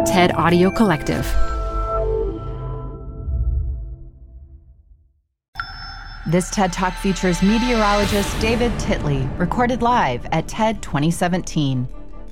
TED Audio Collective. This TED Talk features meteorologist David Titley, recorded live at TED 2017.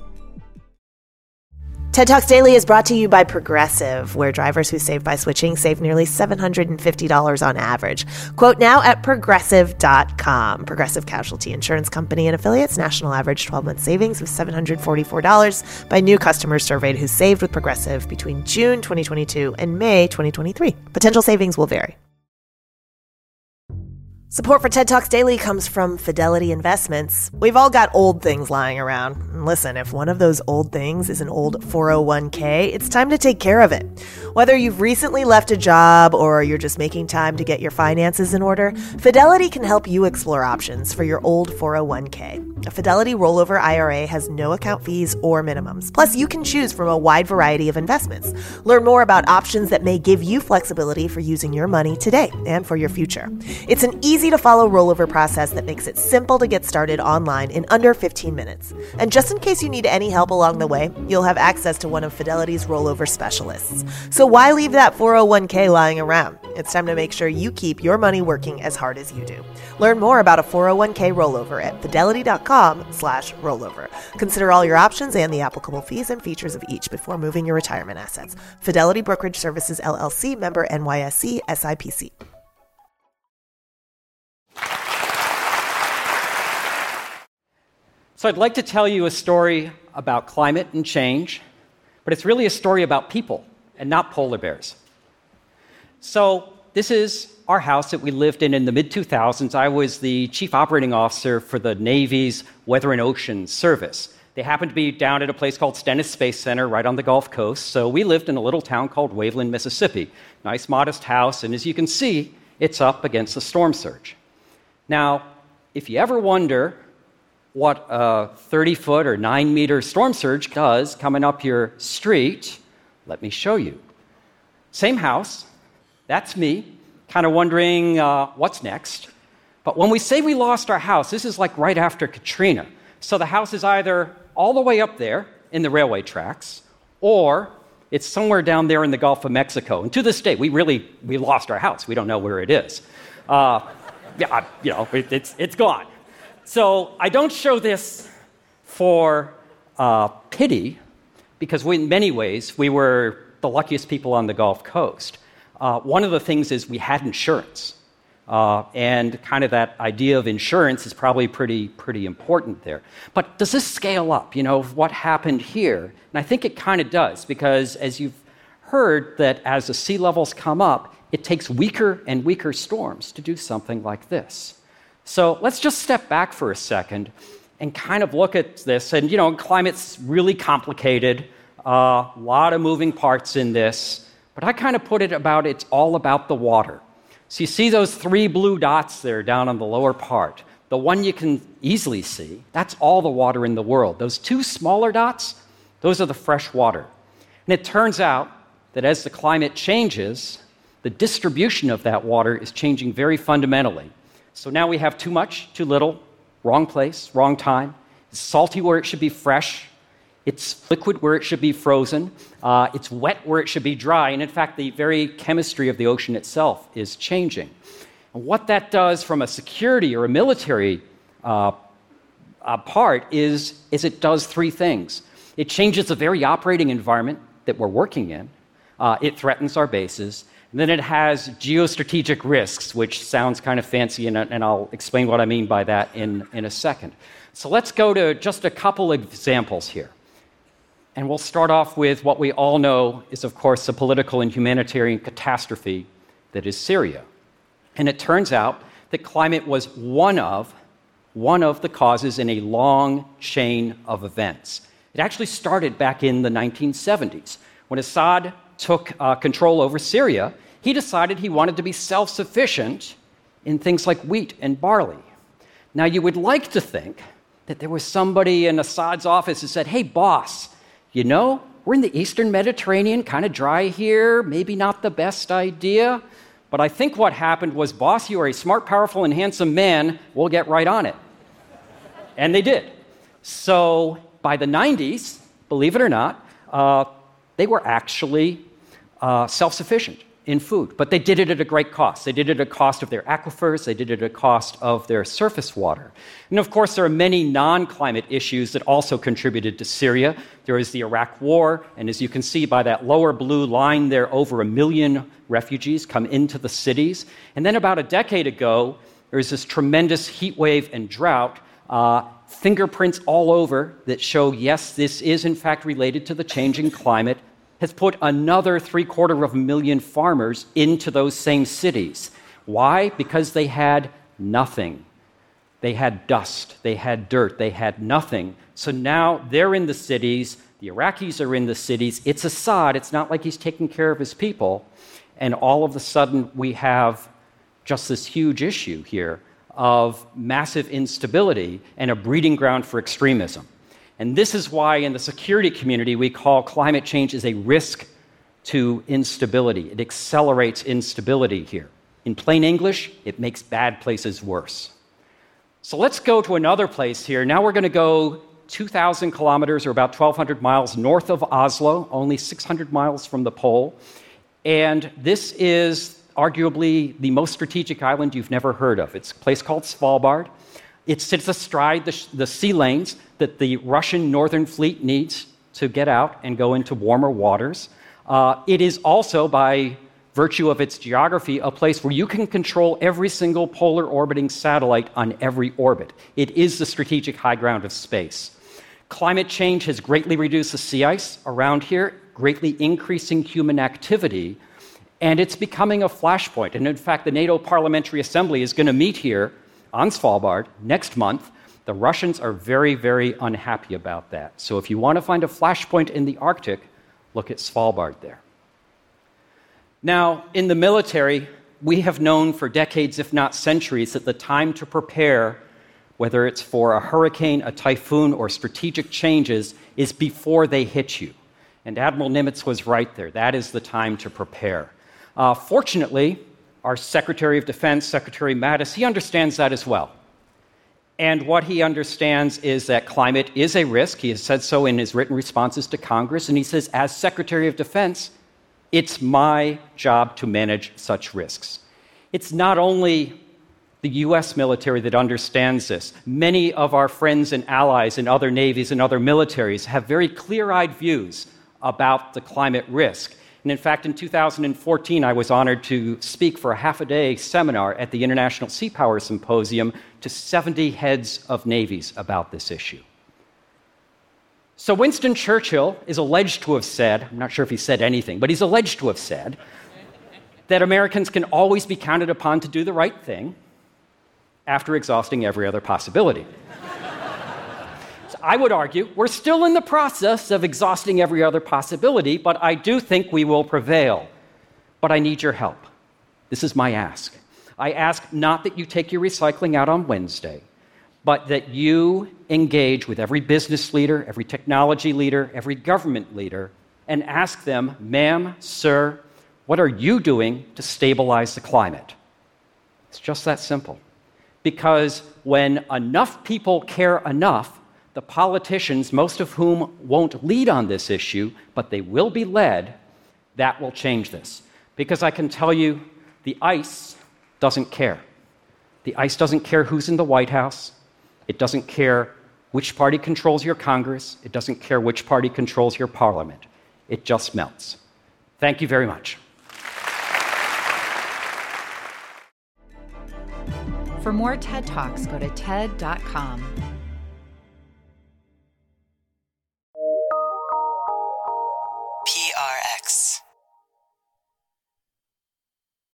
TED Talks Daily is brought to you by Progressive, where drivers who save by switching save nearly $750 on average. Quote now at Progressive.com. Progressive Casualty Insurance Company and affiliates. National average 12-month savings of $744 by new customers surveyed who saved with Progressive between June 2022 and May 2023. Potential savings will vary. Support for TED Talks Daily comes from Fidelity Investments. We've all got old things lying around. And listen, if one of those old things is an old 401k, it's time to take care of it. Whether you've recently left a job or you're just making time to get your finances in order, Fidelity can help you explore options for your old 401k. A Fidelity rollover IRA has no account fees or minimums. Plus, you can choose from a wide variety of investments. Learn more about options that may give you flexibility for using your money today and for your future. It's an easy-to-follow rollover process that makes it simple to get started online in under 15 minutes. And just in case you need any help along the way, you'll have access to one of Fidelity's rollover specialists. So why leave that 401k lying around? It's time to make sure you keep your money working as hard as you do. Learn more about a 401k rollover at fidelity.com/rollover. Consider all your options and the applicable fees and features of each before moving your retirement assets. Fidelity Brokerage Services, LLC, member NYSE, SIPC. So I'd like to tell you a story about climate and change, but it's really a story about people and not polar bears. So this is our house that we lived in the mid-2000s. I was the chief operating officer for the Navy's Weather and Ocean Service. They happened to be down at a place called Stennis Space Center right on the Gulf Coast. So we lived in a little town called Waveland, Mississippi. Nice, modest house, and as you can see, it's up against a storm surge. Now, if you ever wonder what a 30-foot or 9-meter storm surge does coming up your street, let me show you. Same house, that's me, kind of wondering what's next. But when we say we lost our house, this is like right after Katrina. So the house is either all the way up there in the railway tracks, or it's somewhere down there in the Gulf of Mexico. And to this day, we lost our house. We don't know where it is. It's gone. So I don't show this for pity, because in many ways, we were the luckiest people on the Gulf Coast. One of the things is we had insurance. And kind of that idea of insurance is probably pretty important there. But does this scale up, what happened here? And I think it kind of does, because as you've heard that as the sea levels come up, it takes weaker and weaker storms to do something like this. So let's just step back for a second and kind of look at this. And, climate's really complicated, a lot of moving parts in this. But I kind of put it's all about the water. So you see those 3 blue dots there down on the lower part. The one you can easily see, that's all the water in the world. Those 2 smaller dots, those are the fresh water. And it turns out that as the climate changes, the distribution of that water is changing very fundamentally. So now we have too much, too little, wrong place, wrong time. It's salty where it should be fresh. It's liquid where it should be frozen. It's wet where it should be dry. And in fact, the very chemistry of the ocean itself is changing. And what that does from a security or a military part is it does 3 things. It changes the very operating environment that we're working in. It threatens our bases. And then it has geostrategic risks, which sounds kind of fancy, and I'll explain what I mean by that in a second. So let's go to just a couple examples here. And we'll start off with what we all know is, of course, the political and humanitarian catastrophe that is Syria. And it turns out that climate was one of the causes in a long chain of events. It actually started back in the 1970s. When Assad took control over Syria, he decided he wanted to be self-sufficient in things like wheat and barley. Now, you would like to think that there was somebody in Assad's office who said, hey, boss, we're in the Eastern Mediterranean, kind of dry here, maybe not the best idea. But I think what happened was, boss, you are a smart, powerful, and handsome man. We'll get right on it. And they did. So by the 90s, believe it or not, they were actually self-sufficient in food, but they did it at a great cost. They did it at a cost of their aquifers, they did it at a cost of their surface water. And of course, there are many non-climate issues that also contributed to Syria. There is the Iraq War, and as you can see by that lower blue line there, over 1 million refugees come into the cities. And then about a decade ago, there was this tremendous heat wave and drought, fingerprints all over that show, yes, this is in fact related to the changing climate, has put another 750,000 farmers into those same cities. Why? Because they had nothing. They had dust, they had dirt, they had nothing. So now they're in the cities, the Iraqis are in the cities, it's Assad, it's not like he's taking care of his people, and all of a sudden we have just this huge issue here of massive instability and a breeding ground for extremism. And this is why in the security community we call climate change as a risk to instability. It accelerates instability here. In plain English, it makes bad places worse. So let's go to another place here. Now we're going to go 2,000 kilometers or about 1,200 miles north of Oslo, only 600 miles from the pole. And this is arguably the most strategic island you've never heard of. It's a place called Svalbard. It sits astride the sea lanes that the Russian Northern Fleet needs to get out and go into warmer waters. It is also, by virtue of its geography, a place where you can control every single polar orbiting satellite on every orbit. It is the strategic high ground of space. Climate change has greatly reduced the sea ice around here, greatly increasing human activity, and it's becoming a flashpoint. And in fact, the NATO Parliamentary Assembly is going to meet here on Svalbard next month. The Russians are very, very unhappy about that. So if you want to find a flashpoint in the Arctic, look at Svalbard there. Now, in the military, we have known for decades, if not centuries, that the time to prepare, whether it's for a hurricane, a typhoon, or strategic changes, is before they hit you. And Admiral Nimitz was right there. That is the time to prepare. Fortunately, our Secretary of Defense, Secretary Mattis, he understands that as well. And what he understands is that climate is a risk. He has said so in his written responses to Congress. And he says, as Secretary of Defense, it's my job to manage such risks. It's not only the U.S. military that understands this. Many of our friends and allies in other navies and other militaries have very clear-eyed views about the climate risk. And in fact, in 2014, I was honored to speak for a half-a-day seminar at the International Sea Power Symposium to 70 heads of navies about this issue. So Winston Churchill is alleged to have said, I'm not sure if he said anything, but he's alleged to have said that Americans can always be counted upon to do the right thing after exhausting every other possibility. I would argue we're still in the process of exhausting every other possibility, but I do think we will prevail. But I need your help. This is my ask. I ask not that you take your recycling out on Wednesday, but that you engage with every business leader, every technology leader, every government leader, and ask them, ma'am, sir, what are you doing to stabilize the climate? It's just that simple. Because when enough people care enough, the politicians, most of whom won't lead on this issue, but they will be led, that will change this. Because I can tell you, the ice doesn't care. The ice doesn't care who's in the White House. It doesn't care which party controls your Congress. It doesn't care which party controls your parliament. It just melts. Thank you very much. For more TED Talks, go to TED.com.